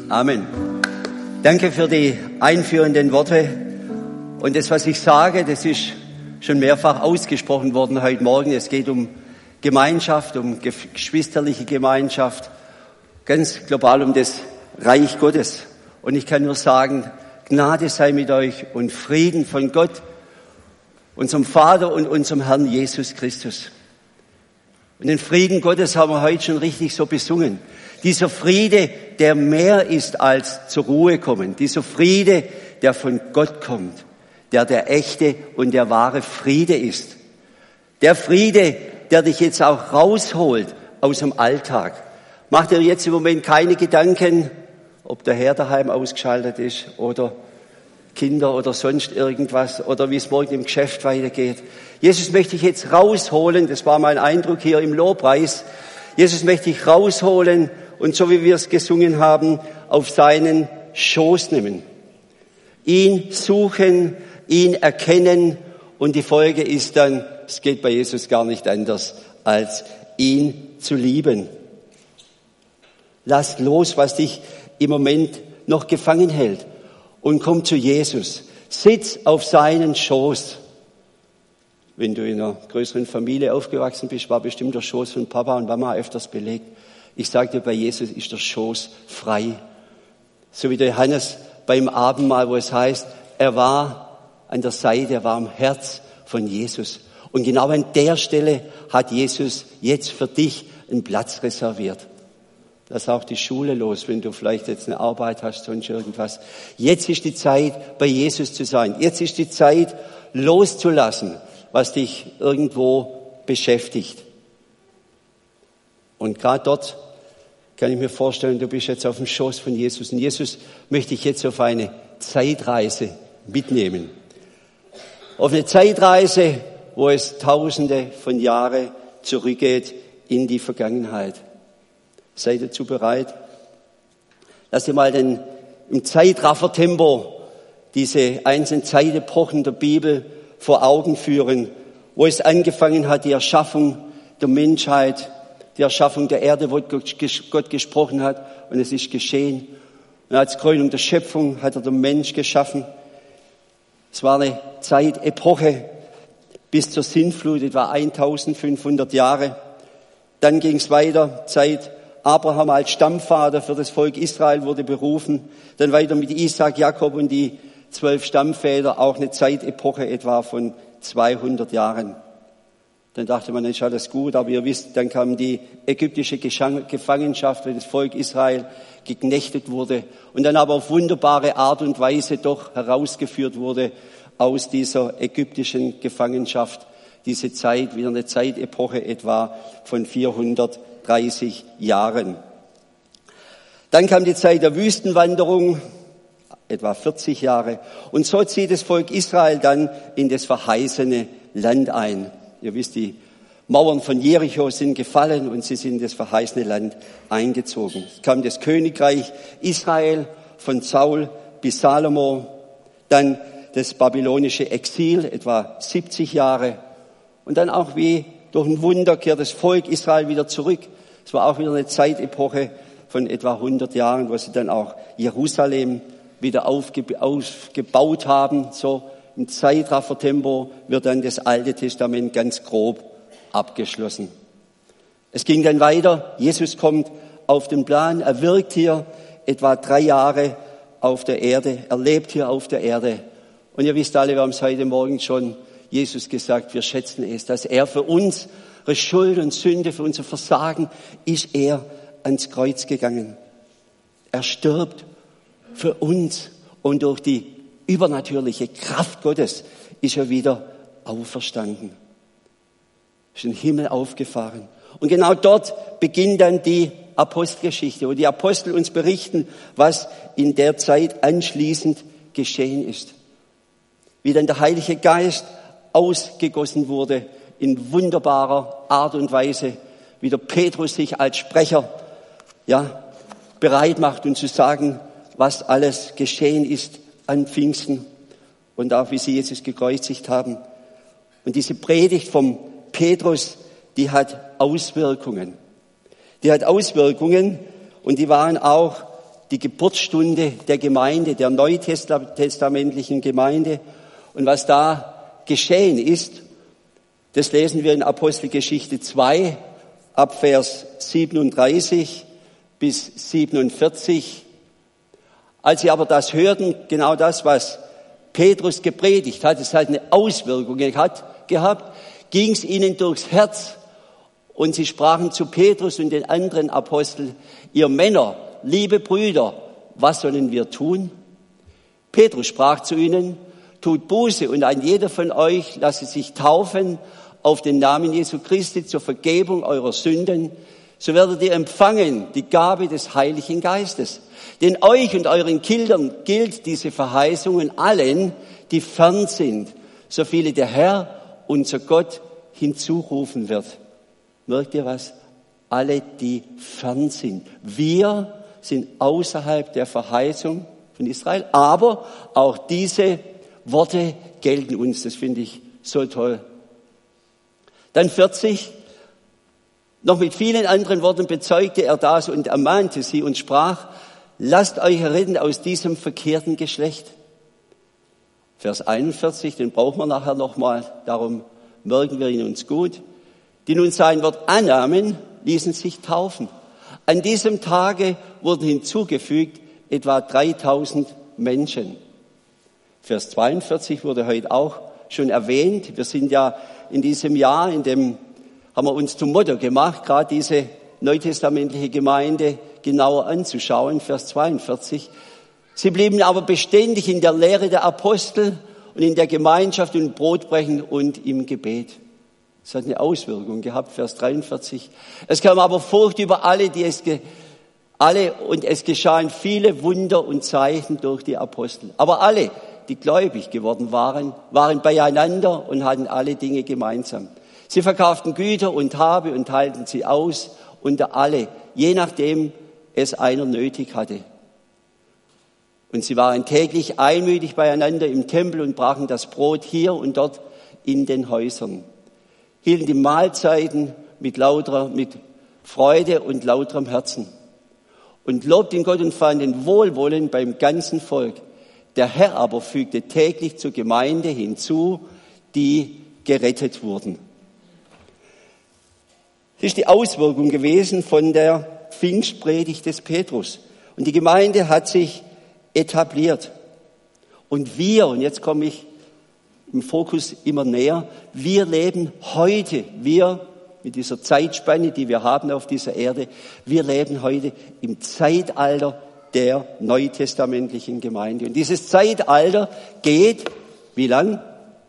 Amen. Danke für die einführenden Worte. Und das, was ich sage, das ist schon mehrfach ausgesprochen worden heute Morgen. Es geht um Gemeinschaft, um geschwisterliche Gemeinschaft, ganz global um das Reich Gottes. Und ich kann nur sagen, Gnade sei mit euch und Frieden von Gott, unserem Vater und unserem Herrn Jesus Christus. Und den Frieden Gottes haben wir heute schon richtig so besungen. Dieser Friede, der mehr ist als zur Ruhe kommen. Dieser Friede, der von Gott kommt, der echte und der wahre Friede ist. Der Friede, der dich jetzt auch rausholt aus dem Alltag. Mach dir jetzt im Moment keine Gedanken, ob der Herr daheim ausgeschaltet ist oder Kinder oder sonst irgendwas oder wie es morgen im Geschäft weitergeht. Jesus möchte ich jetzt rausholen, das war mein Eindruck hier im Lobpreis. Jesus möchte ich rausholen und so wie wir es gesungen haben, auf seinen Schoß nehmen. Ihn suchen, ihn erkennen und die Folge ist dann, es geht bei Jesus gar nicht anders, als ihn zu lieben. Lass los, was dich im Moment noch gefangen hält und komm zu Jesus. Sitz auf seinen Schoß. Wenn du in einer größeren Familie aufgewachsen bist, war bestimmt der Schoß von Papa und Mama öfters belegt. Ich sage dir, bei Jesus ist der Schoß frei. So wie der Johannes beim Abendmahl, wo es heißt, er war an der Seite, er war am Herz von Jesus. Und genau an der Stelle hat Jesus jetzt für dich einen Platz reserviert. Lass auch die Schule los, wenn du vielleicht jetzt eine Arbeit hast, sonst irgendwas. Jetzt ist die Zeit, bei Jesus zu sein. Jetzt ist die Zeit, loszulassen, was dich irgendwo beschäftigt. Und gerade dort kann ich mir vorstellen, du bist jetzt auf dem Schoß von Jesus. Und Jesus möchte ich jetzt auf eine Zeitreise mitnehmen. Auf eine Zeitreise, wo es Tausende von Jahren zurückgeht in die Vergangenheit. Seid dazu bereit? Lass dir mal im Zeitraffertempo diese einzelnen Zeitepochen der Bibel vor Augen führen, wo es angefangen hat, die Erschaffung der Menschheit, die Erschaffung der Erde, wo Gott gesprochen hat und es ist geschehen. Und als Krönung der Schöpfung hat er den Mensch geschaffen. Es war eine Zeitepoche bis zur Sintflut, etwa 1500 Jahre. Dann ging es weiter, Zeit Abraham als Stammvater für das Volk Israel wurde berufen. Dann weiter mit Isaac, Jakob und die 12 Stammväter, auch eine Zeitepoche etwa von 200 Jahren. Dann dachte man, dann ist alles gut, aber ihr wisst, dann kam die ägyptische Gefangenschaft, weil das Volk Israel geknechtet wurde und dann aber auf wunderbare Art und Weise doch herausgeführt wurde aus dieser ägyptischen Gefangenschaft. Diese Zeit, wieder eine Zeitepoche etwa von 430 Jahren. Dann kam die Zeit der Wüstenwanderung, etwa 40 Jahre. Und so zieht das Volk Israel dann in das verheißene Land ein. Ihr wisst, die Mauern von Jericho sind gefallen und sie sind in das verheißene Land eingezogen. Es kam das Königreich Israel von Saul bis Salomo, dann das babylonische Exil, etwa 70 Jahre. Und dann auch wie durch ein Wunder kehrt das Volk Israel wieder zurück. Es war auch wieder eine Zeitepoche von etwa 100 Jahren, wo sie dann auch Jerusalem wieder aufgebaut haben. So im Zeitraffertempo wird dann das Alte Testament ganz grob abgeschlossen. Es ging dann weiter. Jesus kommt auf den Plan. Er wirkt hier etwa 3 Jahre auf der Erde. Er lebt hier auf der Erde. Und ihr wisst alle, wir haben es heute Morgen schon Jesus gesagt, wir schätzen es, dass er für unsere Schuld und Sünde, für unser Versagen, ist er ans Kreuz gegangen. Er stirbt für uns und durch die übernatürliche Kraft Gottes ist er wieder auferstanden. Ist in den Himmel aufgefahren. Und genau dort beginnt dann die Apostelgeschichte, wo die Apostel uns berichten, was in der Zeit anschließend geschehen ist. Wie dann der Heilige Geist ausgegossen wurde in wunderbarer Art und Weise, wie der Petrus sich als Sprecher bereit macht, und zu sagen, was alles geschehen ist an Pfingsten und auch wie sie Jesus gekreuzigt haben. Und diese Predigt vom Petrus, die hat Auswirkungen. Die hat Auswirkungen und die waren auch die Geburtsstunde der Gemeinde, der neutestamentlichen Gemeinde. Und was da geschehen ist, das lesen wir in Apostelgeschichte 2 ab Vers 37 bis 47. Als sie aber das hörten, genau das, was Petrus gepredigt hat, es hat eine Auswirkung gehabt, ging es ihnen durchs Herz und sie sprachen zu Petrus und den anderen Aposteln: Ihr Männer, liebe Brüder, was sollen wir tun? Petrus sprach zu ihnen: Tut Buße und ein jeder von euch lasse sich taufen auf den Namen Jesu Christi zur Vergebung eurer Sünden, so werdet ihr empfangen die Gabe des Heiligen Geistes. Denn euch und euren Kindern gilt diese Verheißungen allen, die fern sind, so viele der Herr, unser Gott, hinzurufen wird. Merkt ihr was? Alle, die fern sind. Wir sind außerhalb der Verheißung von Israel, aber auch diese Worte gelten uns. Das finde ich so toll. Dann 40. Noch mit vielen anderen Worten bezeugte er das und ermahnte sie und sprach: Lasst euch retten aus diesem verkehrten Geschlecht. Vers 41, den brauchen wir nachher nochmal, darum merken wir ihn uns gut. Die nun sein Wort annahmen, ließen sich taufen. An diesem Tage wurden hinzugefügt etwa 3000 Menschen. Vers 42 wurde heute auch schon erwähnt. Wir sind ja in diesem Jahr, haben wir uns zum Motto gemacht, gerade diese neutestamentliche Gemeinde genauer anzuschauen. Vers 42. Sie blieben aber beständig in der Lehre der Apostel und in der Gemeinschaft und Brotbrechen und im Gebet. Das hat eine Auswirkung gehabt, Vers 43. Es kam aber Furcht über alle, und es geschahen viele Wunder und Zeichen durch die Apostel. Aber alle, die gläubig geworden waren beieinander und hatten alle Dinge gemeinsam. Sie verkauften Güter und Habe und teilten sie aus unter alle, je nachdem es einer nötig hatte. Und sie waren täglich einmütig beieinander im Tempel und brachen das Brot hier und dort in den Häusern, hielten die Mahlzeiten mit Freude und lauterem Herzen und lobten Gott und fanden Wohlwollen beim ganzen Volk. Der Herr aber fügte täglich zur Gemeinde hinzu, die gerettet wurden. Das ist die Auswirkung gewesen von der Pfingstpredigt des Petrus. Und die Gemeinde hat sich etabliert. Und jetzt komme ich im Fokus immer näher, wir leben heute, mit dieser Zeitspanne, die wir haben auf dieser Erde, wir leben heute im Zeitalter der neutestamentlichen Gemeinde. Und dieses Zeitalter geht, wie lang?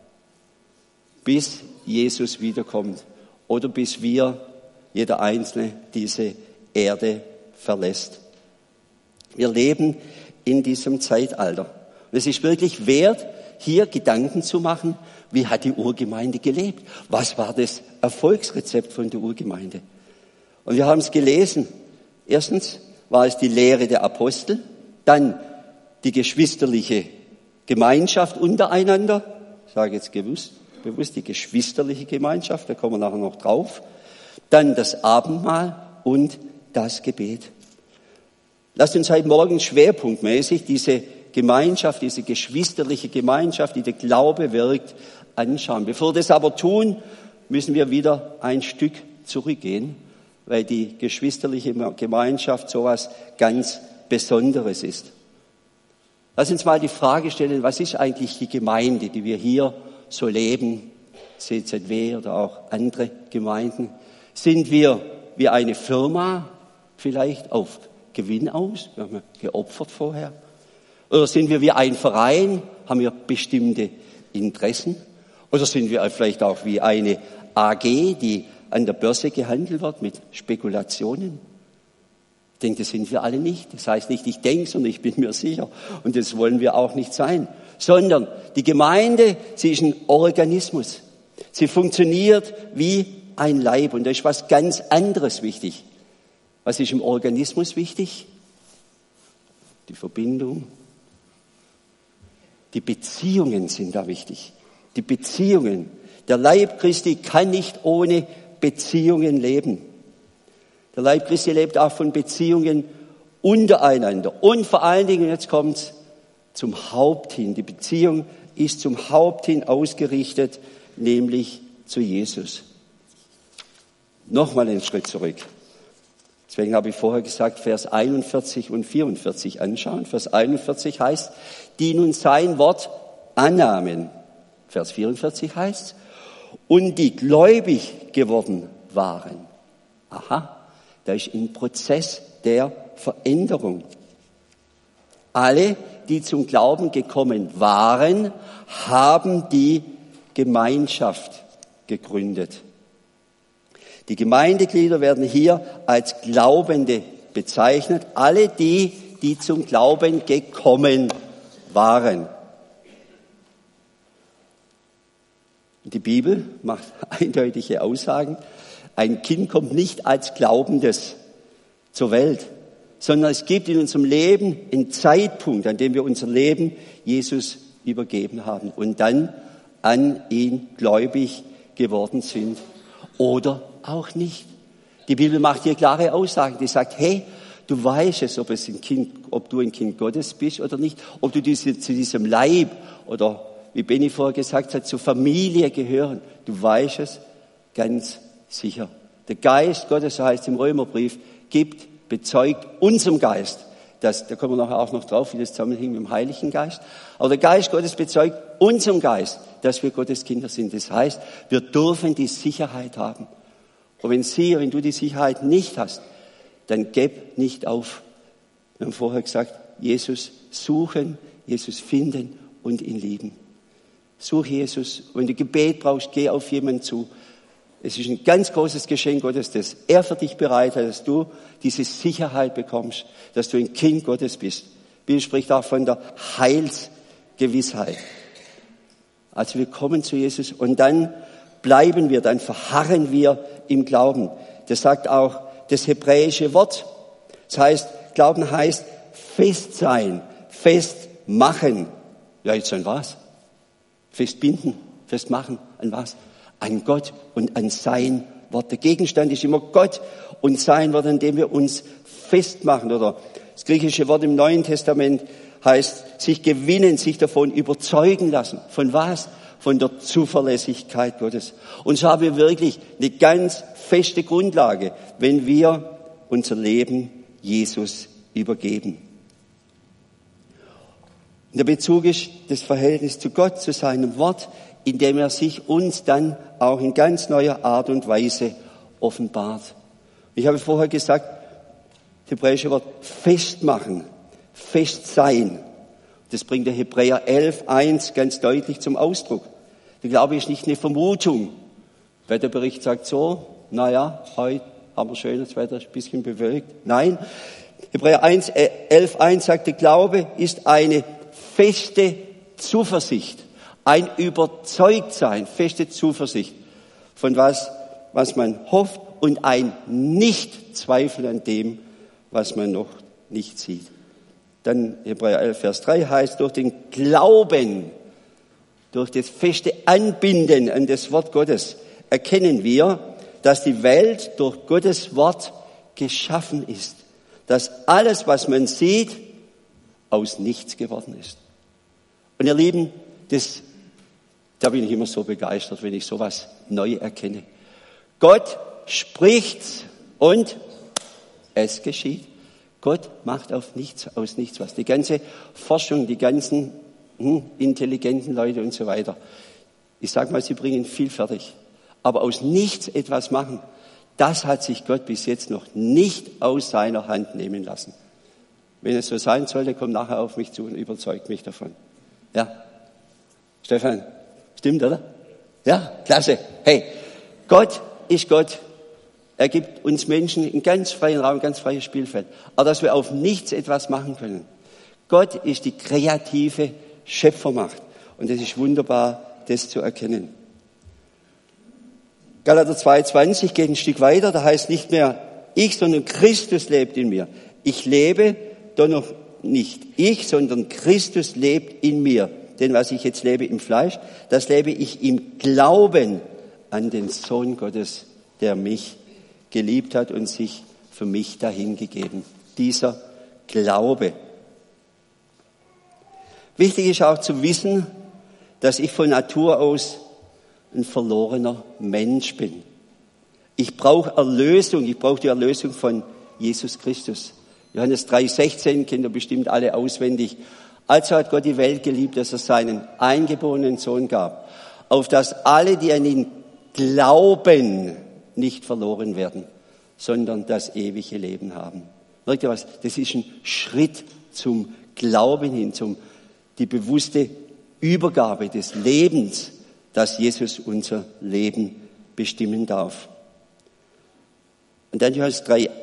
Bis Jesus wiederkommt oder bis jeder Einzelne, diese Erde verlässt. Wir leben in diesem Zeitalter. Und es ist wirklich wert, hier Gedanken zu machen, wie hat die Urgemeinde gelebt? Was war das Erfolgsrezept von der Urgemeinde? Und wir haben es gelesen. Erstens war es die Lehre der Apostel, dann die geschwisterliche Gemeinschaft untereinander. Ich sage jetzt bewusst die geschwisterliche Gemeinschaft, da kommen wir nachher noch drauf. Dann das Abendmahl und das Gebet. Lasst uns heute Morgen schwerpunktmäßig diese Gemeinschaft, diese geschwisterliche Gemeinschaft, die der Glaube wirkt, anschauen. Bevor wir das aber tun, müssen wir wieder ein Stück zurückgehen, weil die geschwisterliche Gemeinschaft sowas ganz Besonderes ist. Lass uns mal die Frage stellen, was ist eigentlich die Gemeinde, die wir hier so leben, CZW oder auch andere Gemeinden? Sind wir wie eine Firma vielleicht auf Gewinn aus? Wir haben geopfert vorher. Oder sind wir wie ein Verein? Haben wir bestimmte Interessen? Oder sind wir vielleicht auch wie eine AG, die an der Börse gehandelt wird mit Spekulationen? Ich denke, das sind wir alle nicht. Das heißt nicht, ich denke, sondern ich bin mir sicher. Und das wollen wir auch nicht sein. Sondern die Gemeinde, sie ist ein Organismus. Sie funktioniert wie ein Leib. Und da ist was ganz anderes wichtig. Was ist im Organismus wichtig? Die Verbindung. Die Beziehungen sind da wichtig. Die Beziehungen. Der Leib Christi kann nicht ohne Beziehungen leben. Der Leib Christi lebt auch von Beziehungen untereinander und vor allen Dingen, jetzt kommt's, zum Haupt hin. Die Beziehung ist zum Haupt hin ausgerichtet, nämlich zu Jesus. Nochmal einen Schritt zurück. Deswegen habe ich vorher gesagt, Vers 41 und 44 anschauen. Vers 41 heißt, die nun sein Wort annahmen. Vers 44 heißt, und die gläubig geworden waren. Aha, da ist ein Prozess der Veränderung. Alle, die zum Glauben gekommen waren, haben die Gemeinschaft gegründet. Die Gemeindeglieder werden hier als Glaubende bezeichnet. Alle die, die zum Glauben gekommen waren. Die Bibel macht eindeutige Aussagen. Ein Kind kommt nicht als Glaubendes zur Welt, sondern es gibt in unserem Leben einen Zeitpunkt, an dem wir unser Leben Jesus übergeben haben und dann an ihn gläubig geworden sind oder auch nicht. Die Bibel macht hier klare Aussagen, die sagt, hey, du weißt es, ob du ein Kind Gottes bist oder nicht, ob du zu diesem Leib oder, wie Benny vorher gesagt hat, zur Familie gehören. Du weißt es ganz sicher. Der Geist Gottes, so heißt es im Römerbrief, bezeugt unserem Geist, da kommen wir nachher auch noch drauf, wie das zusammenhängt mit dem Heiligen Geist, aber der Geist Gottes bezeugt unserem Geist, dass wir Gottes Kinder sind. Das heißt, wir dürfen die Sicherheit haben. Und wenn du die Sicherheit nicht hast, dann gib nicht auf. Wir haben vorher gesagt, Jesus suchen, Jesus finden und ihn lieben. Such Jesus. Wenn du Gebet brauchst, geh auf jemanden zu. Es ist ein ganz großes Geschenk Gottes, das er für dich bereit hat, dass du diese Sicherheit bekommst, dass du ein Kind Gottes bist. Die Bibel spricht auch von der Heilsgewissheit. Also wir kommen zu Jesus und dann bleiben wir, dann verharren wir im Glauben. Das sagt auch das hebräische Wort. Das heißt, Glauben heißt fest sein, festmachen. Ja, jetzt an was? Festbinden, festmachen, an was? An Gott und an sein Wort. Der Gegenstand ist immer Gott und sein Wort, an dem wir uns festmachen. Oder das griechische Wort im Neuen Testament heißt, sich gewinnen, sich davon überzeugen lassen. Von was? Von der Zuverlässigkeit Gottes. Und so haben wir wirklich eine ganz feste Grundlage, wenn wir unser Leben Jesus übergeben. Und der Bezug ist das Verhältnis zu Gott, zu seinem Wort, indem er sich uns dann auch in ganz neuer Art und Weise offenbart. Ich habe vorher gesagt, das hebräische Wort festmachen, fest sein. Das bringt der Hebräer 11,1 ganz deutlich zum Ausdruck. Der Glaube ist nicht eine Vermutung. Der Wetterbericht sagt so, naja, heute haben wir schönes Wetter, ein bisschen bewölkt. Nein, Hebräer 11,1 sagt, der Glaube ist eine feste Zuversicht, ein Überzeugtsein, feste Zuversicht von was man hofft und ein Nicht-Zweifeln an dem, was man noch nicht sieht. Dann Hebräer 11, Vers 3 heißt, durch den Glauben, durch das feste Anbinden an das Wort Gottes erkennen wir, dass die Welt durch Gottes Wort geschaffen ist. Dass alles, was man sieht, aus nichts geworden ist. Und ihr Lieben, da bin ich immer so begeistert, wenn ich sowas neu erkenne. Gott spricht und es geschieht. Gott macht aus nichts was. Die ganze Forschung, die ganzen intelligenten Leute und so weiter. Ich sag mal, sie bringen viel fertig. Aber aus nichts etwas machen, das hat sich Gott bis jetzt noch nicht aus seiner Hand nehmen lassen. Wenn es so sein sollte, kommt nachher auf mich zu und überzeugt mich davon. Ja? Stefan, stimmt, oder? Ja, klasse. Hey, Gott ist Gott. Er gibt uns Menschen einen ganz freien Raum, ein ganz freies Spielfeld. Aber dass wir auf nichts etwas machen können. Gott ist die kreative Schöpfermacht. Und es ist wunderbar, das zu erkennen. Galater 2,20 geht ein Stück weiter. Da heißt nicht mehr ich, sondern Christus lebt in mir. Ich lebe doch noch nicht ich, sondern Christus lebt in mir. Denn was ich jetzt lebe im Fleisch, das lebe ich im Glauben an den Sohn Gottes, der mich geliebt hat und sich für mich dahingegeben. Dieser Glaube. Wichtig ist auch zu wissen, dass ich von Natur aus ein verlorener Mensch bin. Ich brauche Erlösung, ich brauche die Erlösung von Jesus Christus. Johannes 3,16 kennt ihr bestimmt alle auswendig. Also hat Gott die Welt geliebt, dass er seinen eingeborenen Sohn gab, auf dass alle, die an ihn glauben, nicht verloren werden, sondern das ewige Leben haben. Merkt ihr was? Das ist ein Schritt zum Glauben hin, die bewusste Übergabe des Lebens, dass Jesus unser Leben bestimmen darf. Und dann Johannes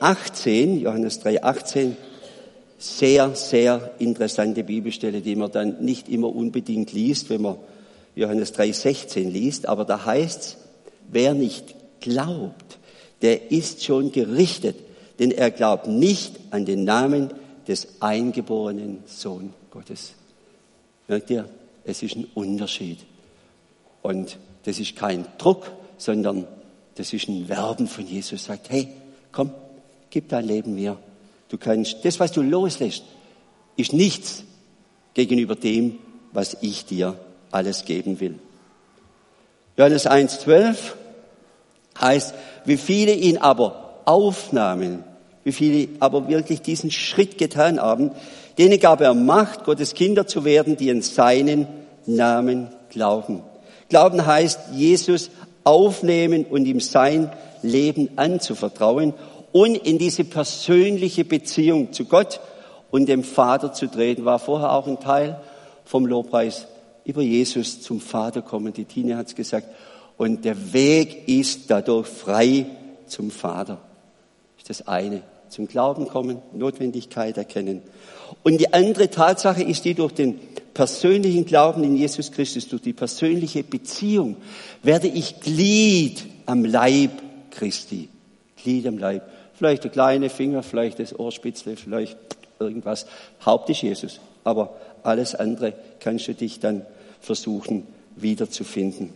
3,18, sehr, sehr interessante Bibelstelle, die man dann nicht immer unbedingt liest, wenn man Johannes 3,16 liest, aber da heißt's, wer nicht glaubt, der ist schon gerichtet, denn er glaubt nicht an den Namen des eingeborenen Sohn Gottes. Merkt ihr, es ist ein Unterschied. Und das ist kein Druck, sondern das ist ein Werben von Jesus. Sagt, hey, komm, gib dein Leben mir. Du kannst, das, was du loslässt, ist nichts gegenüber dem, was ich dir alles geben will. Johannes 1,12 heißt, wie viele ihn aber aufnahmen, wie viele aber wirklich diesen Schritt getan haben, denen gab er Macht, Gottes Kinder zu werden, die an seinen Namen glauben. Glauben heißt, Jesus aufnehmen und ihm sein Leben anzuvertrauen und in diese persönliche Beziehung zu Gott und dem Vater zu treten. War vorher auch ein Teil vom Lobpreis über Jesus zum Vater kommen. Die Tine hat es gesagt. Und der Weg ist dadurch frei zum Vater. Das ist das eine. Zum Glauben kommen, Notwendigkeit erkennen. Und die andere Tatsache ist die, durch den persönlichen Glauben in Jesus Christus, durch die persönliche Beziehung, werde ich Glied am Leib Christi. Glied am Leib. Vielleicht der kleine Finger, vielleicht das Ohrspitzle, vielleicht irgendwas. Haupt ist Jesus. Aber alles andere kannst du dich dann versuchen wiederzufinden.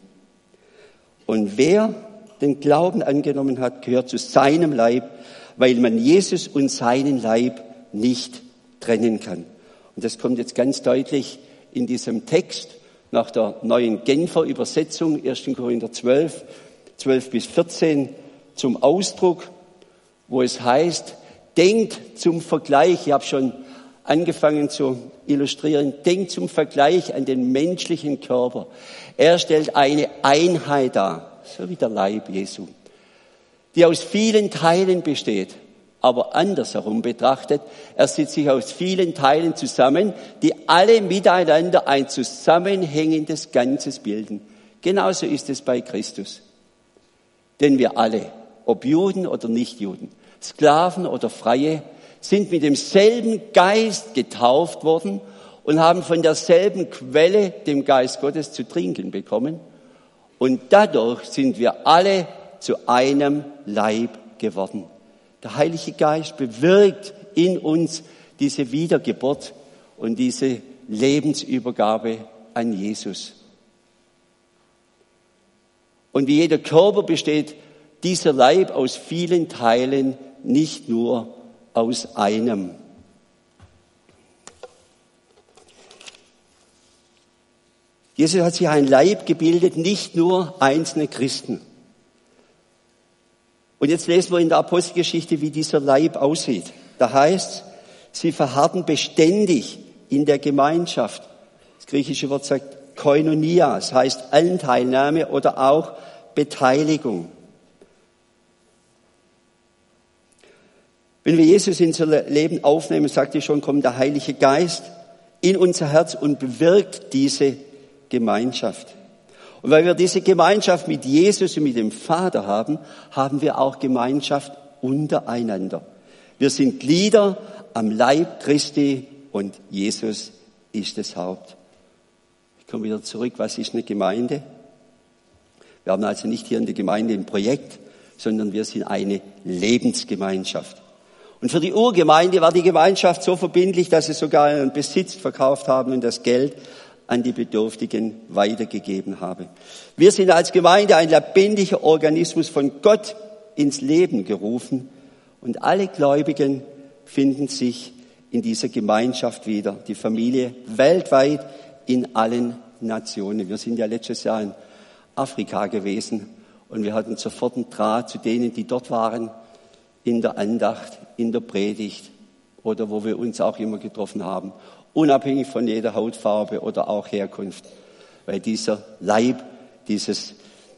Und wer den Glauben angenommen hat, gehört zu seinem Leib, weil man Jesus und seinen Leib nicht trennen kann. Und das kommt jetzt ganz deutlich in diesem Text nach der neuen Genfer Übersetzung, 1. Korinther 12, 12 bis 14, zum Ausdruck, wo es heißt, denkt zum Vergleich, ich habe schon angefangen zu illustrieren, denkt zum Vergleich an den menschlichen Körper. Er stellt eine Einheit dar, so wie der Leib Jesu, die aus vielen Teilen besteht, aber andersherum betrachtet, er setzt sich aus vielen Teilen zusammen, die alle miteinander ein zusammenhängendes Ganzes bilden. Genauso ist es bei Christus. Denn wir alle, ob Juden oder Nichtjuden, Sklaven oder Freie, sind mit demselben Geist getauft worden und haben von derselben Quelle, dem Geist Gottes, zu trinken bekommen. Und dadurch sind wir alle zu einem Leib geworden. Der Heilige Geist bewirkt in uns diese Wiedergeburt und diese Lebensübergabe an Jesus. Und wie jeder Körper besteht dieser Leib aus vielen Teilen, nicht nur aus einem. Jesus hat sich ein Leib gebildet, nicht nur einzelne Christen. Und jetzt lesen wir in der Apostelgeschichte, wie dieser Leib aussieht. Da heißt, sie verharrten beständig in der Gemeinschaft. Das griechische Wort sagt Koinonia, das heißt Anteilnahme oder auch Beteiligung. Wenn wir Jesus in unser Leben aufnehmen, sagte ich schon, kommt der Heilige Geist in unser Herz und bewirkt diese Gemeinschaft. Und weil wir diese Gemeinschaft mit Jesus und mit dem Vater haben, haben wir auch Gemeinschaft untereinander. Wir sind Glieder am Leib Christi und Jesus ist das Haupt. Ich komme wieder zurück, was ist eine Gemeinde? Wir haben also nicht hier in der Gemeinde ein Projekt, sondern wir sind eine Lebensgemeinschaft. Und für die Urgemeinde war die Gemeinschaft so verbindlich, dass sie sogar einen Besitz verkauft haben und das Geld an die Bedürftigen weitergegeben habe. Wir sind als Gemeinde ein lebendiger Organismus von Gott ins Leben gerufen und alle Gläubigen finden sich in dieser Gemeinschaft wieder. Die Familie weltweit in allen Nationen. Wir sind ja letztes Jahr in Afrika gewesen und wir hatten sofort einen Draht zu denen, die dort waren, in der Andacht, in der Predigt oder wo wir uns auch immer getroffen haben, unabhängig von jeder Hautfarbe oder auch Herkunft. Weil dieser Leib, dieses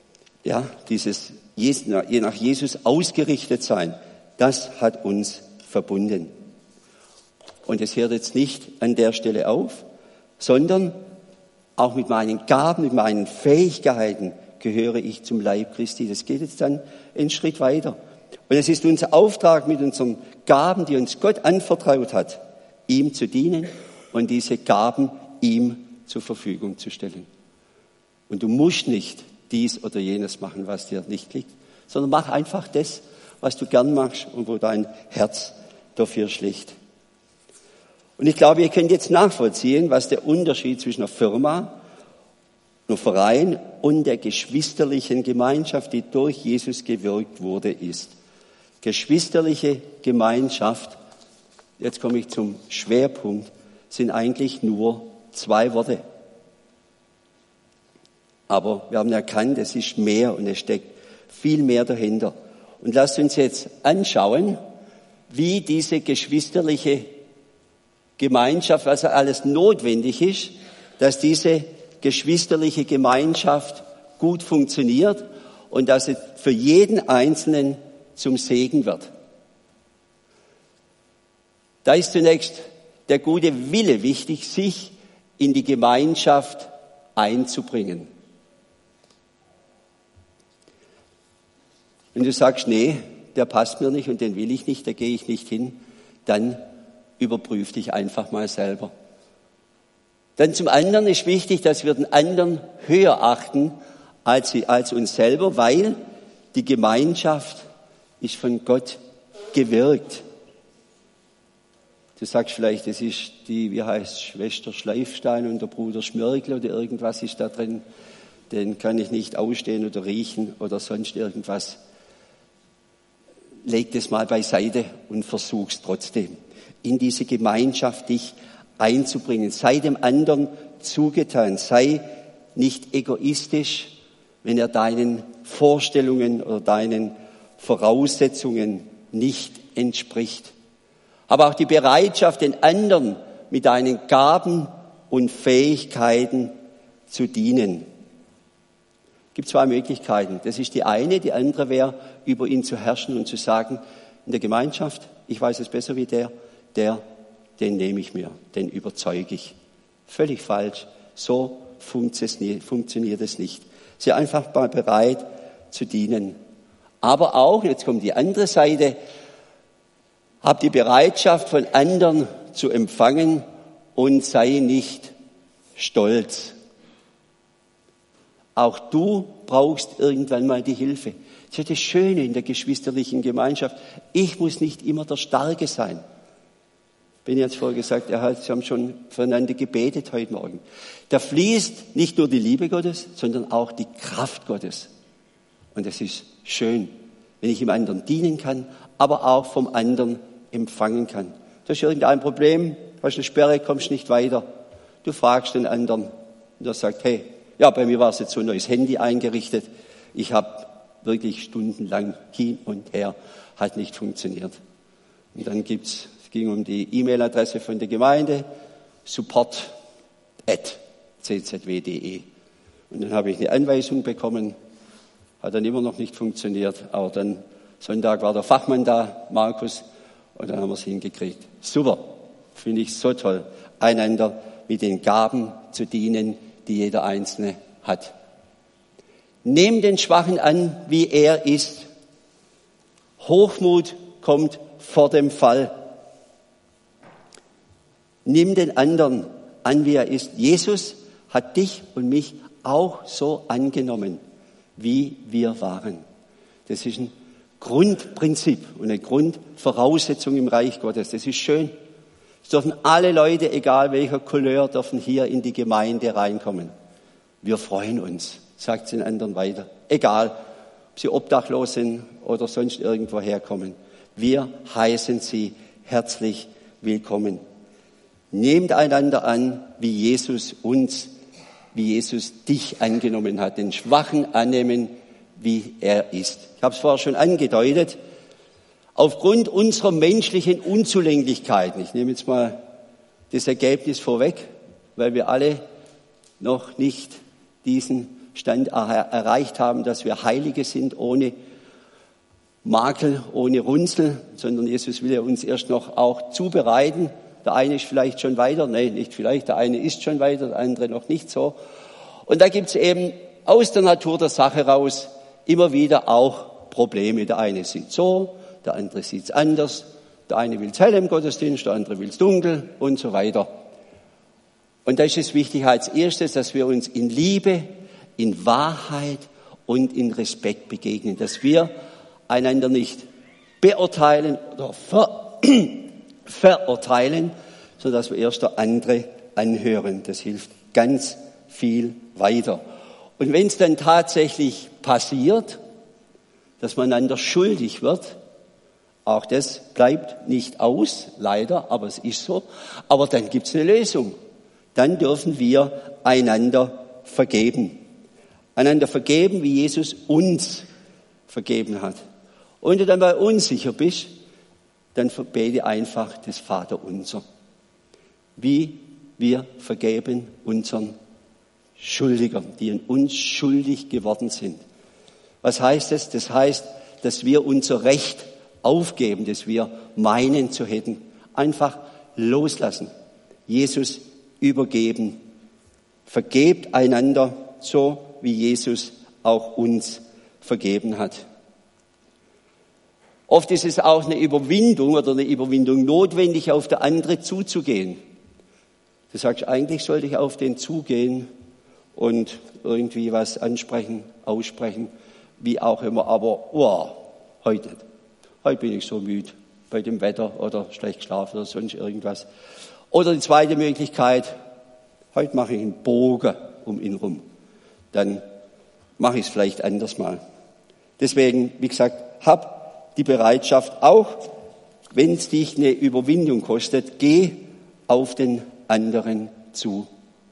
je nach Jesus ausgerichtet sein, das hat uns verbunden. Und es hört jetzt nicht an der Stelle auf, sondern auch mit meinen Gaben, mit meinen Fähigkeiten gehöre ich zum Leib Christi. Das geht jetzt dann einen Schritt weiter. Und es ist unser Auftrag mit unseren Gaben, die uns Gott anvertraut hat, ihm zu dienen und diese Gaben ihm zur Verfügung zu stellen. Und du musst nicht dies oder jenes machen, was dir nicht liegt, sondern mach einfach das, was du gern machst und wo dein Herz dafür schlägt. Und ich glaube, ihr könnt jetzt nachvollziehen, was der Unterschied zwischen einer Firma, einem Verein und der geschwisterlichen Gemeinschaft, die durch Jesus gewirkt wurde, ist. Geschwisterliche Gemeinschaft, jetzt komme ich zum Schwerpunkt, sind eigentlich nur 2 Worte. Aber wir haben erkannt, es ist mehr und es steckt viel mehr dahinter. Und lasst uns jetzt anschauen, wie diese geschwisterliche Gemeinschaft, was alles notwendig ist, dass diese geschwisterliche Gemeinschaft gut funktioniert und dass es für jeden Einzelnen zum Segen wird. Da ist zunächst der gute Wille wichtig, sich in die Gemeinschaft einzubringen. Wenn du sagst, nee, der passt mir nicht und den will ich nicht, da gehe ich nicht hin, dann überprüf dich einfach mal selber. Dann zum anderen ist wichtig, dass wir den anderen höher achten als uns selber, weil die Gemeinschaft ist von Gott gewirkt. Du sagst vielleicht, das ist die, wie heißt Schwester Schleifstein und der Bruder Schmirgel oder irgendwas ist da drin. Den kann ich nicht ausstehen oder riechen oder sonst irgendwas. Leg das mal beiseite und versuch's trotzdem, in diese Gemeinschaft dich einzubringen. Sei dem anderen zugetan. Sei nicht egoistisch, wenn er deinen Vorstellungen oder deinen Voraussetzungen nicht entspricht. Aber auch die Bereitschaft, den anderen mit deinen Gaben und Fähigkeiten zu dienen. Es gibt 2 Möglichkeiten. Das ist die eine. Die andere wäre, über ihn zu herrschen und zu sagen, in der Gemeinschaft, ich weiß es besser wie der, den nehme ich mir, den überzeuge ich. Völlig falsch. So funktioniert es nicht. Sei einfach mal bereit zu dienen. Aber auch, jetzt kommt die andere Seite, hab die Bereitschaft von anderen zu empfangen und sei nicht stolz. Auch du brauchst irgendwann mal die Hilfe. Das ist das Schöne in der geschwisterlichen Gemeinschaft. Ich muss nicht immer der Starke sein. Benny hat es vorher gesagt, Sie haben schon füreinander gebetet heute Morgen. Da fließt nicht nur die Liebe Gottes, sondern auch die Kraft Gottes. Und es ist schön, wenn ich dem anderen dienen kann, aber auch vom anderen empfangen kann. Du hast irgendein Problem, hast eine Sperre, kommst nicht weiter. Du fragst den anderen und er sagt, hey, ja, bei mir war es jetzt so ein neues Handy eingerichtet. Ich habe wirklich stundenlang hin und her, hat nicht funktioniert. Und dann es ging um die E-Mail-Adresse von der Gemeinde, support@ccw.de. Und dann habe ich eine Anweisung bekommen, hat dann immer noch nicht funktioniert. Aber dann Sonntag war der Fachmann da, Markus, und dann haben wir es hingekriegt. Super, finde ich so toll, einander mit den Gaben zu dienen, die jeder Einzelne hat. Nimm den Schwachen an, wie er ist. Hochmut kommt vor dem Fall. Nimm den anderen an, wie er ist. Jesus hat dich und mich auch so angenommen, wie wir waren. Das ist ein Grundprinzip und eine Grundvoraussetzung im Reich Gottes. Das ist schön. Es dürfen alle Leute, egal welcher Couleur, dürfen hier in die Gemeinde reinkommen. Wir freuen uns, sagt es den anderen weiter. Egal, ob sie obdachlos sind oder sonst irgendwo herkommen. Wir heißen sie herzlich willkommen. Nehmt einander an, wie Jesus dich angenommen hat. Den Schwachen annehmen, wie er ist. Ich habe es vorher schon angedeutet. Aufgrund unserer menschlichen Unzulänglichkeiten, ich nehme jetzt mal das Ergebnis vorweg, weil wir alle noch nicht diesen Stand erreicht haben, dass wir Heilige sind, ohne Makel, ohne Runzel, sondern Jesus will ja uns erst noch auch zubereiten. Der eine ist vielleicht schon weiter, nein, nicht vielleicht, der eine ist schon weiter, der andere noch nicht so. Und da gibt es eben aus der Natur der Sache raus immer wieder auch Probleme. Der eine sieht so, der andere sieht es anders, der eine will es hell im Gottesdienst, der andere will es dunkel und so weiter. Und da ist es wichtig als erstes, dass wir uns in Liebe, in Wahrheit und in Respekt begegnen, dass wir einander nicht beurteilen oder verurteilen, sondern dass wir erst der andere anhören. Das hilft ganz viel weiter. Und wenn es dann tatsächlich passiert, dass man einander schuldig wird, auch das bleibt nicht aus, leider, aber es ist so. Aber dann gibt es eine Lösung. Dann dürfen wir einander vergeben. Einander vergeben, wie Jesus uns vergeben hat. Und wenn du dann mal unsicher bist, dann bete einfach das Vaterunser. Wie wir vergeben unseren Schuldigern, die an uns schuldig geworden sind. Was heißt das? Das heißt, dass wir unser Recht aufgeben, das wir meinen zu hätten. Einfach loslassen. Jesus übergeben. Vergebt einander so, wie Jesus auch uns vergeben hat. Oft ist es auch eine Überwindung notwendig, auf der andere zuzugehen. Du sagst, eigentlich sollte ich auf den zugehen und irgendwie was ansprechen, aussprechen, wie auch immer, aber heute nicht. Heute bin ich so müde bei dem Wetter oder schlecht geschlafen oder sonst irgendwas. Oder die zweite Möglichkeit, heute mache ich einen Bogen um ihn rum. Dann mache ich es vielleicht anders mal. Deswegen, wie gesagt, hab die Bereitschaft, auch wenn es dich eine Überwindung kostet, geh auf den anderen zu.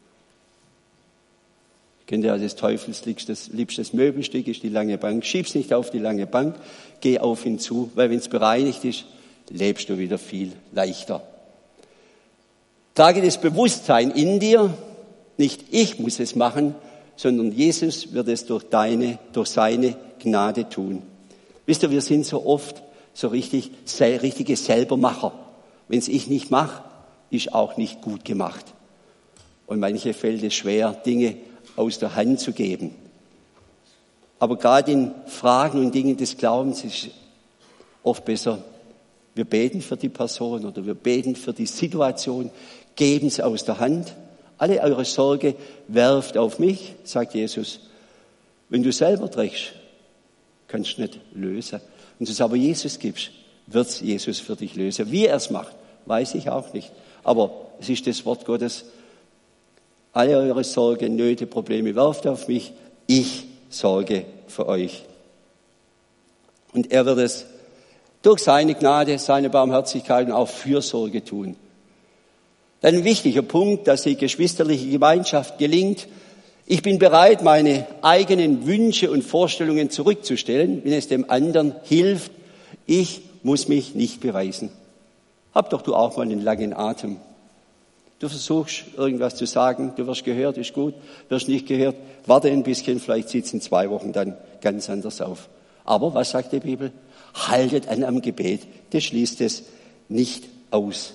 Kennt ihr des Teufels liebstes Möbelstück ist die lange Bank. Schieb's nicht auf die lange Bank, geh auf ihn zu, weil wenn es bereinigt ist, lebst du wieder viel leichter. Trage das Bewusstsein in dir, nicht ich muss es machen, sondern Jesus wird es durch seine Gnade tun. Wisst ihr, wir sind so oft so richtige Selbermacher. Wenn es ich nicht mache, ist auch nicht gut gemacht. Und manche fällt es schwer, Dinge aus der Hand zu geben. Aber gerade in Fragen und Dingen des Glaubens ist oft besser, wir beten für die Person oder wir beten für die Situation, geben es aus der Hand. Alle eure Sorge werft auf mich, sagt Jesus. Wenn du selber trägst, kannst du nicht lösen. Wenn du es aber Jesus gibst, wird Jesus für dich lösen. Wie er es macht, weiß ich auch nicht. Aber es ist das Wort Gottes. Alle eure Sorge, Nöte, Probleme werft auf mich. Ich sorge für euch. Und er wird es durch seine Gnade, seine Barmherzigkeit und auch Fürsorge tun. Dann ein wichtiger Punkt, dass die geschwisterliche Gemeinschaft gelingt. Ich bin bereit, meine eigenen Wünsche und Vorstellungen zurückzustellen, wenn es dem anderen hilft. Ich muss mich nicht beweisen. Hab doch du auch mal einen langen Atem. Du versuchst irgendwas zu sagen, du wirst gehört, ist gut, wirst nicht gehört, warte ein bisschen, vielleicht sieht es in 2 Wochen dann ganz anders auf. Aber was sagt die Bibel? Haltet an am Gebet, das schließt es nicht aus.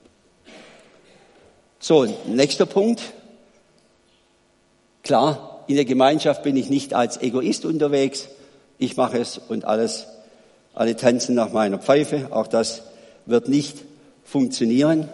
So, nächster Punkt. Klar, in der Gemeinschaft bin ich nicht als Egoist unterwegs. Ich mache es und alle tanzen nach meiner Pfeife. Auch das wird nicht funktionieren.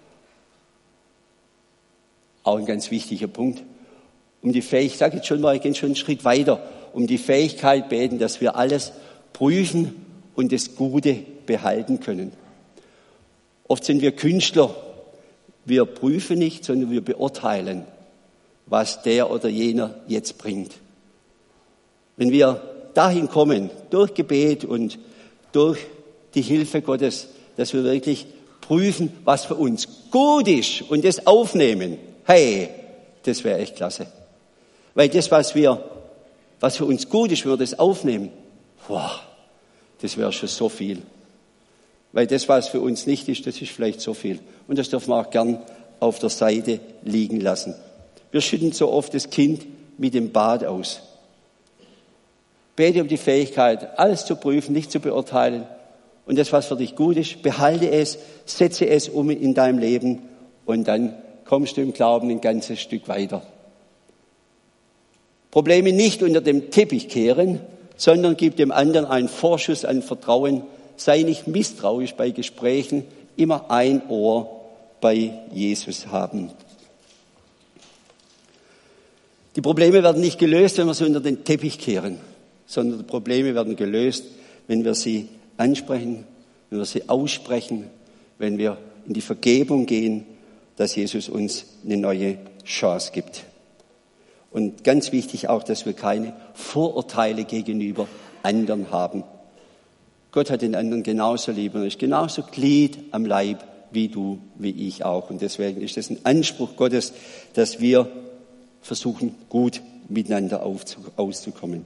Auch ein ganz wichtiger Punkt. Ich sage jetzt schon mal, ich gehe schon einen Schritt weiter. Um die Fähigkeit beten, dass wir alles prüfen und das Gute behalten können. Oft sind wir Künstler. Wir prüfen nicht, sondern wir beurteilen, was der oder jener jetzt bringt. Wenn wir dahin kommen, durch Gebet und durch die Hilfe Gottes, dass wir wirklich prüfen, was für uns gut ist und das aufnehmen. Hey, das wäre echt klasse. Weil das, was für uns gut ist, wenn wir das aufnehmen, wow, das wäre schon so viel. Weil das, was für uns nicht ist, das ist vielleicht so viel. Und das dürfen wir auch gern auf der Seite liegen lassen. Wir schütten so oft das Kind mit dem Bad aus. Bete um die Fähigkeit, alles zu prüfen, nicht zu beurteilen. Und das, was für dich gut ist, behalte es, setze es um in deinem Leben und dann kommst du im Glauben ein ganzes Stück weiter. Probleme nicht unter dem Teppich kehren, sondern gib dem anderen einen Vorschuss an Vertrauen. Sei nicht misstrauisch bei Gesprächen, immer ein Ohr bei Jesus haben. Die Probleme werden nicht gelöst, wenn wir sie unter den Teppich kehren, sondern die Probleme werden gelöst, wenn wir sie ansprechen, wenn wir sie aussprechen, wenn wir in die Vergebung gehen, dass Jesus uns eine neue Chance gibt. Und ganz wichtig auch, dass wir keine Vorurteile gegenüber anderen haben. Gott hat den anderen genauso lieb und ist genauso Glied am Leib wie du, wie ich auch. Und deswegen ist es ein Anspruch Gottes, dass wir versuchen, gut miteinander auszukommen.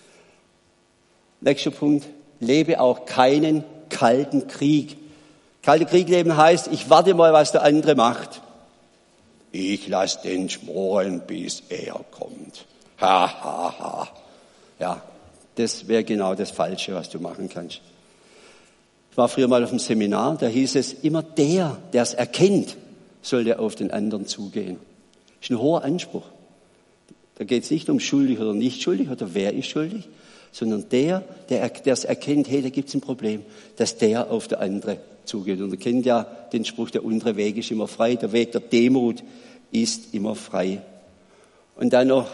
Nächster Punkt. Lebe auch keinen kalten Krieg. Kalter Krieg leben heißt, ich warte mal, was der andere macht. Ich lasse den schmoren, bis er kommt. Ha, ha, ha. Ja, das wäre genau das Falsche, was du machen kannst. Ich war früher mal auf einem Seminar, da hieß es, immer der es erkennt, sollte auf den anderen zugehen. Das ist ein hoher Anspruch. Da geht es nicht um schuldig oder nicht schuldig oder wer ist schuldig, sondern der es erkennt, hey, da gibt es ein Problem, dass der auf der andere zugeht. Und ihr kennt ja den Spruch, der untere Weg ist immer frei, der Weg der Demut ist immer frei. Und dann noch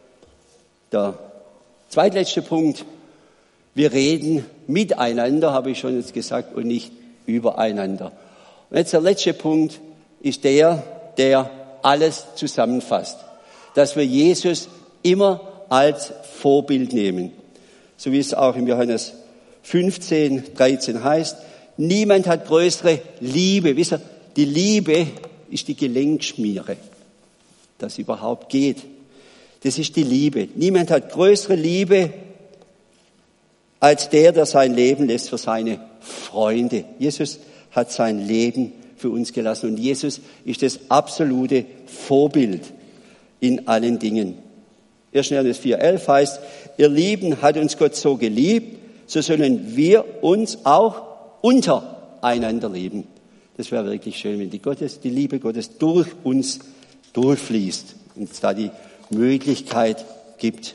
der zweitletzte Punkt, wir reden miteinander, habe ich schon jetzt gesagt, und nicht übereinander. Und jetzt der letzte Punkt ist der alles zusammenfasst, dass wir Jesus immer als Vorbild nehmen. So wie es auch im Johannes 15, 13 heißt, niemand hat größere Liebe. Wisst ihr, die Liebe ist die Gelenkschmiere, das überhaupt geht. Das ist die Liebe. Niemand hat größere Liebe als der sein Leben lässt für seine Freunde. Jesus hat sein Leben für uns gelassen und Jesus ist das absolute Vorbild in allen Dingen. 1. Johannes 4,11 heißt, ihr Lieben, hat uns Gott so geliebt, so sollen wir uns auch untereinander lieben. Das wäre wirklich schön, wenn die Liebe Gottes durch uns durchfließt und es da die Möglichkeit gibt.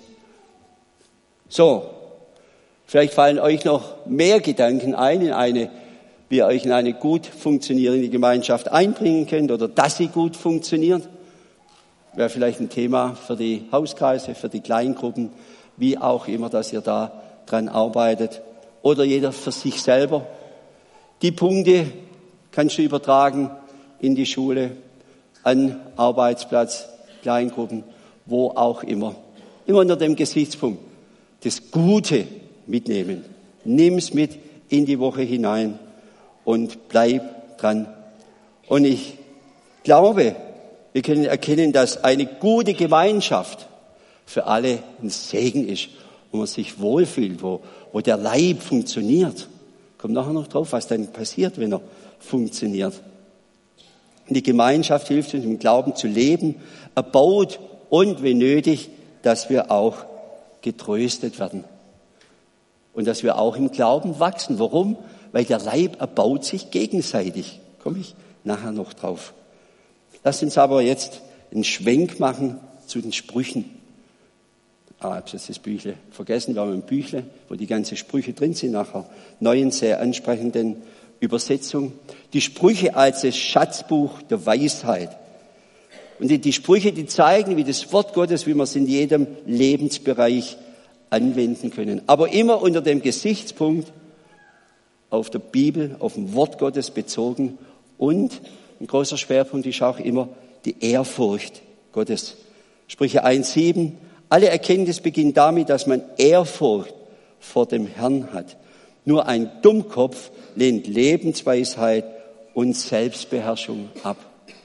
So, vielleicht fallen euch noch mehr Gedanken ein, wie ihr euch in eine gut funktionierende Gemeinschaft einbringen könnt oder dass sie gut funktioniert. Wäre vielleicht ein Thema für die Hauskreise, für die Kleingruppen, wie auch immer, dass ihr da dran arbeitet. Oder jeder für sich selber. Die Punkte kannst du übertragen in die Schule, an Arbeitsplatz, Kleingruppen, wo auch immer. Immer unter dem Gesichtspunkt, das Gute mitnehmen. Nimm's mit in die Woche hinein und bleib dran. Und ich glaube, wir können erkennen, dass eine gute Gemeinschaft für alle ein Segen ist, wo man sich wohlfühlt, wo der Leib funktioniert. Kommt nachher noch drauf, was dann passiert, wenn er funktioniert. Und die Gemeinschaft hilft uns, im Glauben zu leben, erbaut und, wenn nötig, dass wir auch getröstet werden. Und dass wir auch im Glauben wachsen. Warum? Weil der Leib erbaut sich gegenseitig. Komme ich nachher noch drauf. Lasst uns aber jetzt einen Schwenk machen zu den Sprüchen. Ich habe jetzt das Büchle vergessen. Wir haben ein Büchle, wo die ganzen Sprüche drin sind, nach einer neuen, sehr ansprechenden Übersetzung. Die Sprüche als das Schatzbuch der Weisheit. Und die Sprüche, die zeigen, wie das Wort Gottes, wie wir es in jedem Lebensbereich anwenden können. Aber immer unter dem Gesichtspunkt auf der Bibel, auf dem Wort Gottes bezogen. Und ein großer Schwerpunkt ist auch immer die Ehrfurcht Gottes. Sprüche 1,7. Alle Erkenntnis beginnt damit, dass man Ehrfurcht vor dem Herrn hat. Nur ein Dummkopf lehnt Lebensweisheit und Selbstbeherrschung ab.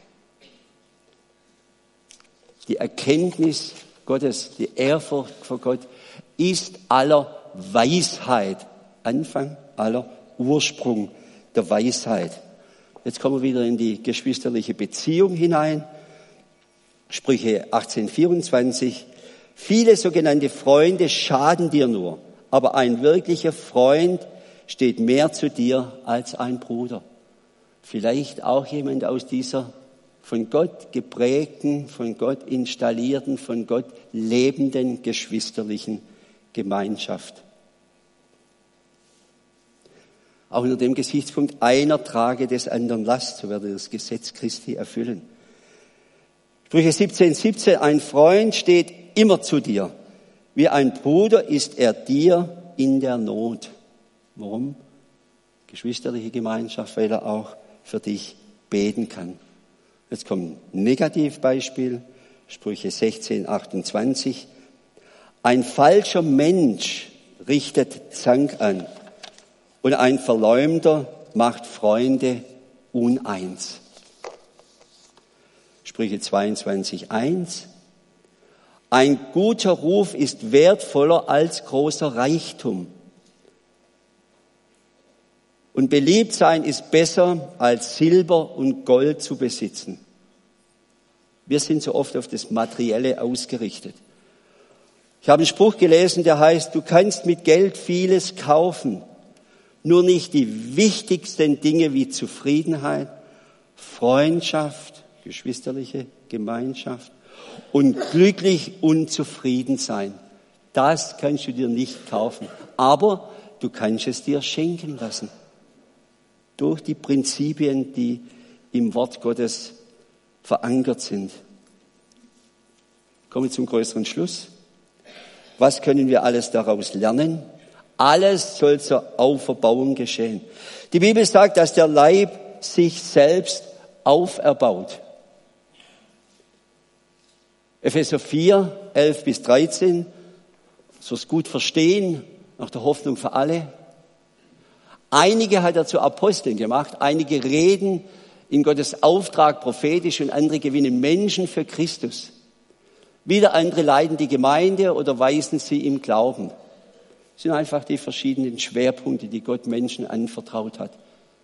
Die Erkenntnis Gottes, die Ehrfurcht vor Gott ist aller Weisheit, Anfang aller Ursprung der Weisheit. Jetzt kommen wir wieder in die geschwisterliche Beziehung hinein. Sprüche 18,24. Viele sogenannte Freunde schaden dir nur, aber ein wirklicher Freund steht mehr zu dir als ein Bruder. Vielleicht auch jemand aus dieser von Gott geprägten, von Gott installierten, von Gott lebenden geschwisterlichen Gemeinschaft. Auch unter dem Gesichtspunkt, einer trage des anderen Last, so werde das Gesetz Christi erfüllen. Sprüche 17,17, ein Freund steht immer zu dir. Wie ein Bruder ist er dir in der Not. Warum? Geschwisterliche Gemeinschaft, weil er auch für dich beten kann. Jetzt kommt ein Negativbeispiel, Sprüche 16,28. Ein falscher Mensch richtet Zank an und ein Verleumder macht Freunde uneins. Sprüche 22,1. Ein guter Ruf ist wertvoller als großer Reichtum. Und beliebt sein ist besser, als Silber und Gold zu besitzen. Wir sind so oft auf das Materielle ausgerichtet. Ich habe einen Spruch gelesen, der heißt, du kannst mit Geld vieles kaufen, nur nicht die wichtigsten Dinge wie Zufriedenheit, Freundschaft, geschwisterliche Gemeinschaft und glücklich und zufrieden sein. Das kannst du dir nicht kaufen, aber du kannst es dir schenken lassen. Durch die Prinzipien, die im Wort Gottes verankert sind. Kommen wir zum größeren Schluss. Was können wir alles daraus lernen? Alles soll zur Auferbauung geschehen. Die Bibel sagt, dass der Leib sich selbst auferbaut. Epheser 4, 11 bis 13. So es gut verstehen, nach der Hoffnung für alle. Einige hat er zu Aposteln gemacht, einige reden in Gottes Auftrag prophetisch und andere gewinnen Menschen für Christus. Wieder andere leiten die Gemeinde oder weisen sie im Glauben. Das sind einfach die verschiedenen Schwerpunkte, die Gott Menschen anvertraut hat.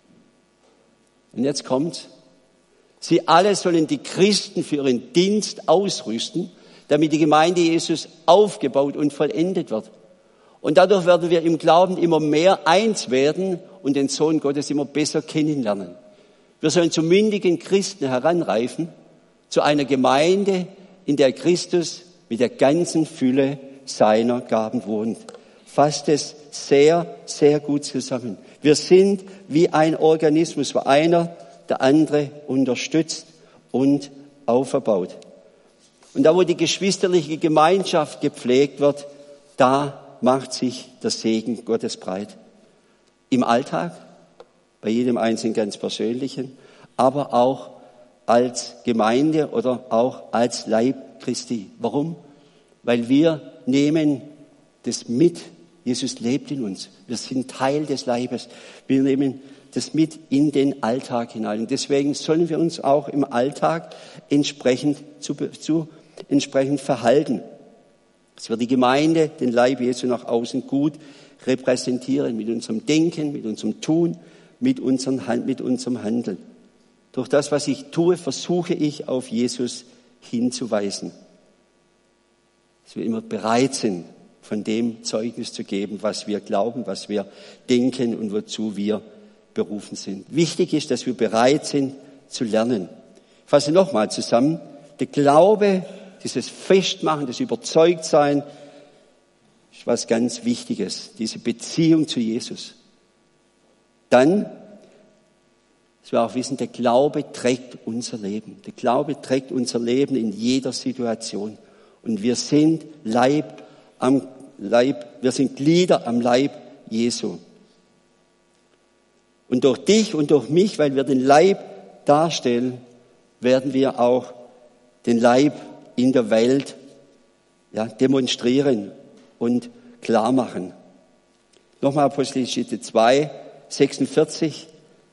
Und jetzt kommt's. Sie alle sollen die Christen für ihren Dienst ausrüsten, damit die Gemeinde Jesus aufgebaut und vollendet wird. Und dadurch werden wir im Glauben immer mehr eins werden und den Sohn Gottes immer besser kennenlernen. Wir sollen zu mündigen Christen heranreifen, zu einer Gemeinde, in der Christus mit der ganzen Fülle seiner Gaben wohnt. Fasst es sehr, sehr gut zusammen. Wir sind wie ein Organismus, wo einer der andere unterstützt und auferbaut. Und da, wo die geschwisterliche Gemeinschaft gepflegt wird, da macht sich der Segen Gottes breit. Im Alltag, bei jedem Einzelnen ganz Persönlichen, aber auch als Gemeinde oder auch als Leib Christi. Warum? Weil wir nehmen das mit. Jesus lebt in uns. Wir sind Teil des Leibes. Wir nehmen das mit in den Alltag hinein. Und deswegen sollen wir uns auch im Alltag entsprechend verhalten. Dass wir die Gemeinde, den Leib Jesu nach außen gut repräsentieren, mit unserem Denken, mit unserem Tun, mit unserem Handeln. Durch das, was ich tue, versuche ich auf Jesus hinzuweisen. Dass wir immer bereit sind, von dem Zeugnis zu geben, was wir glauben, was wir denken und wozu wir berufen sind. Wichtig ist, dass wir bereit sind zu lernen. Ich fasse nochmal zusammen. Der Glaube, dieses Festmachen, das Überzeugtsein, ist was ganz Wichtiges. Diese Beziehung zu Jesus. Dann, dass wir auch wissen, der Glaube trägt unser Leben. Der Glaube trägt unser Leben in jeder Situation. Und wir sind wir sind Glieder am Leib Jesu. Und durch dich und durch mich, weil wir den Leib darstellen, werden wir auch den Leib in der Welt demonstrieren und klar machen. Nochmal Apostelgeschichte 2, 46.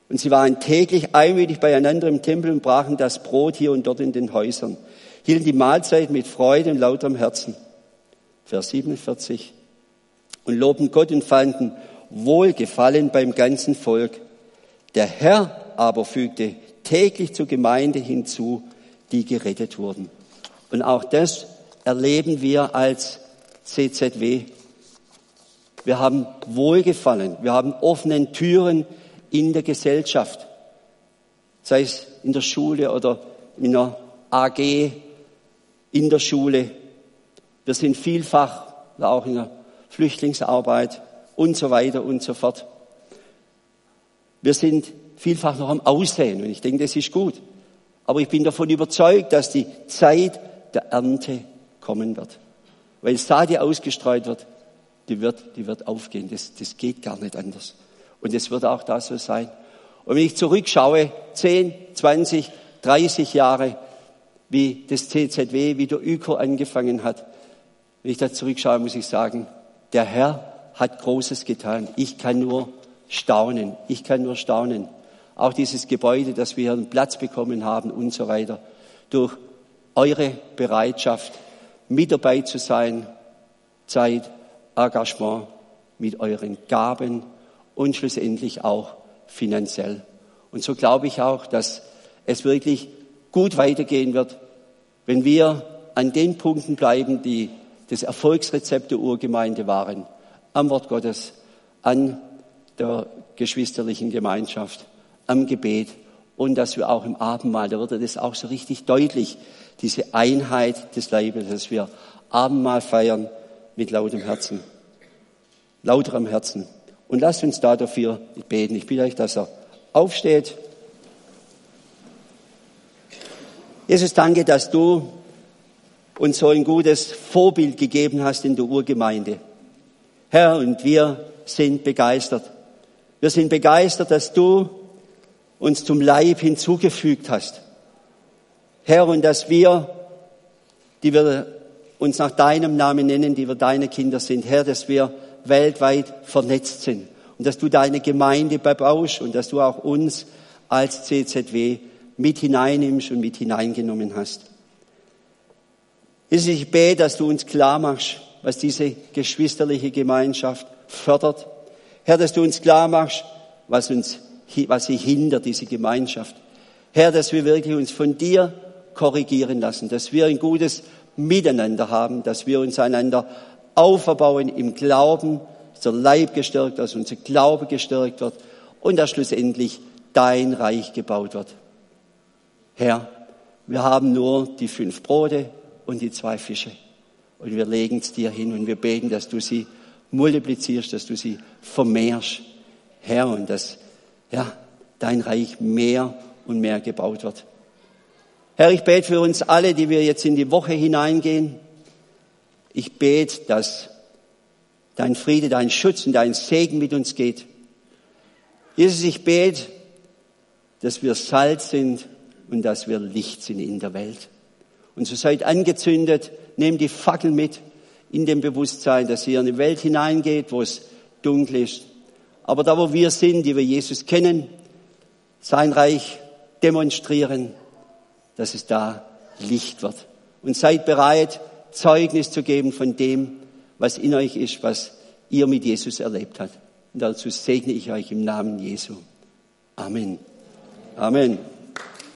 Und sie waren täglich einmütig beieinander im Tempel und brachen das Brot hier und dort in den Häusern, hielten die Mahlzeit mit Freude und lauterem Herzen. Vers 47. Und lobten Gott und fanden Wohlgefallen beim ganzen Volk. Der Herr aber fügte täglich zur Gemeinde hinzu, die gerettet wurden. Und auch das erleben wir als CZW. Wir haben Wohlgefallen, wir haben offene Türen in der Gesellschaft, sei es in der Schule oder in einer AG, in der Schule. Wir sind vielfach auch in der Flüchtlingsarbeit und so weiter und so fort. Wir sind vielfach noch am Aussehen und ich denke, das ist gut. Aber ich bin davon überzeugt, dass die Zeit der Ernte kommen wird. Weil Saat, die ausgestreut wird, die wird aufgehen. Das geht gar nicht anders. Und es wird auch da so sein. Und wenn ich zurückschaue, 10, 20, 30 Jahre, wie das CZW, wie der ÜKO angefangen hat, wenn ich da zurückschaue, muss ich sagen, der Herr hat Großes getan. Ich kann nur staunen. Auch dieses Gebäude, das wir hier einen Platz bekommen haben und so weiter. Durch eure Bereitschaft, mit dabei zu sein, Zeit, Engagement, mit euren Gaben und schlussendlich auch finanziell. Und so glaube ich auch, dass es wirklich gut weitergehen wird, wenn wir an den Punkten bleiben, die das Erfolgsrezept der Urgemeinde waren. Am Wort Gottes, an der geschwisterlichen Gemeinschaft, am Gebet und dass wir auch im Abendmahl, da wird das auch so richtig deutlich, diese Einheit des Leibes, dass wir Abendmahl feiern mit lauterem Herzen. Und lasst uns da dafür beten. Ich bitte euch, dass er aufsteht. Jesus, danke, dass du uns so ein gutes Vorbild gegeben hast in der Urgemeinde. Herr, und wir sind begeistert. Wir sind begeistert, dass du uns zum Leib hinzugefügt hast. Herr, und dass wir, die wir uns nach deinem Namen nennen, die wir deine Kinder sind, Herr, dass wir weltweit vernetzt sind und dass du deine Gemeinde bebaust und dass du auch uns als CZW mit hineinnimmst und mit hineingenommen hast. Jesus, ich bete, dass du uns klar machst, was diese geschwisterliche Gemeinschaft fördert. Herr, dass du uns klar machst, was sie hindert, diese Gemeinschaft. Herr, dass wir wirklich uns von dir korrigieren lassen, dass wir ein gutes Miteinander haben, dass wir uns einander aufbauen im Glauben, dass der Leib gestärkt, dass unser Glaube gestärkt wird und dass schlussendlich dein Reich gebaut wird. Herr, wir haben nur die 5 Brote und die 2 Fische und wir legen es dir hin und wir beten, dass du sie multiplizierst, dass du sie vermehrst, Herr, und dass dein Reich mehr und mehr gebaut wird. Herr, ich bete für uns alle, die wir jetzt in die Woche hineingehen. Ich bete, dass dein Friede, dein Schutz und dein Segen mit uns geht. Jesus, ich bete, dass wir Salz sind und dass wir Licht sind in der Welt. Und so seid angezündet, nehmt die Fackel mit in dem Bewusstsein, dass ihr in eine Welt hineingeht, wo es dunkel ist. Aber da, wo wir sind, die wir Jesus kennen, sein Reich demonstrieren, dass es da Licht wird. Und seid bereit, Zeugnis zu geben von dem, was in euch ist, was ihr mit Jesus erlebt habt. Und dazu segne ich euch im Namen Jesu. Amen. Amen.